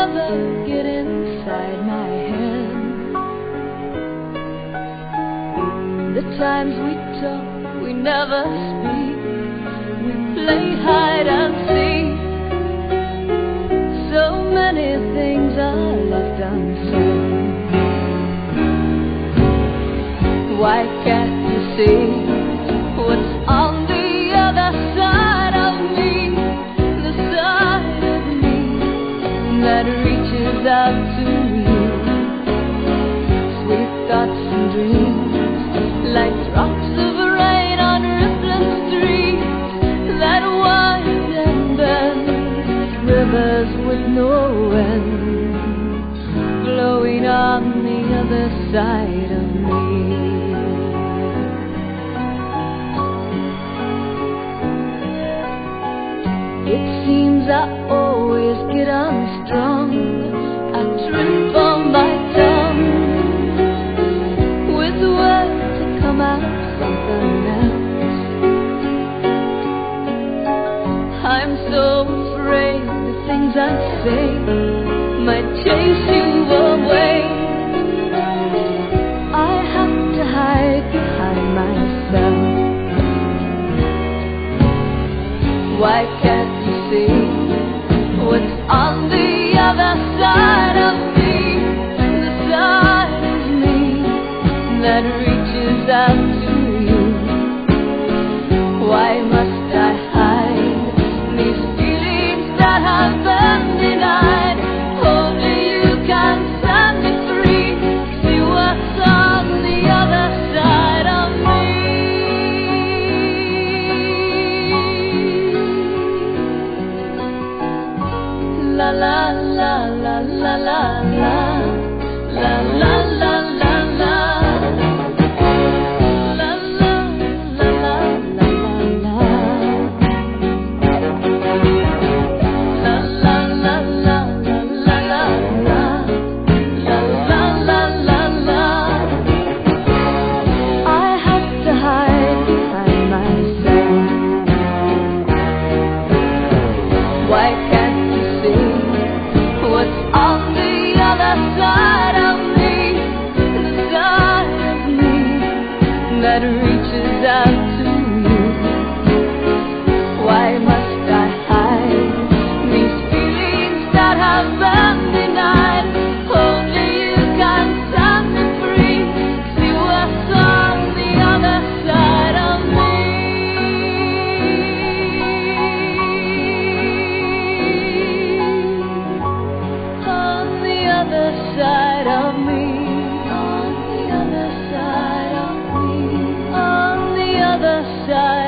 never get inside my head. The times we talk, we never speak. We play hide and seek. So many things are left unsaid. Why can't you see what's on the other side of me? The side of me that reaches out to you. Sweet thoughts and dreams, like drops of rain on rippling streams that wind and bend, rivers with no end, flowing on the other side of me. It seems I always get unstrung. I trip on my tongue with words that come out something else. I'm so afraid the things I say might chase you away. I have to hide behind myself. Why can't you see what's on the other side of me? The side of me that reaches out to you. Why must I hide these feelings that have been denied? Only you can set me free. See what's on the other side of me. La la la la la la la la la la la la. La la la la la la. La la la la la la la. La la la la la. I have to hide behind myself. Why can't you see what's on the other side of me? The side of me that reaches out to you. Why must I hide these feelings that have been denied? Only you can set me free. See what's on the other side of me. On the other side of me. On the other side of me. On the other side.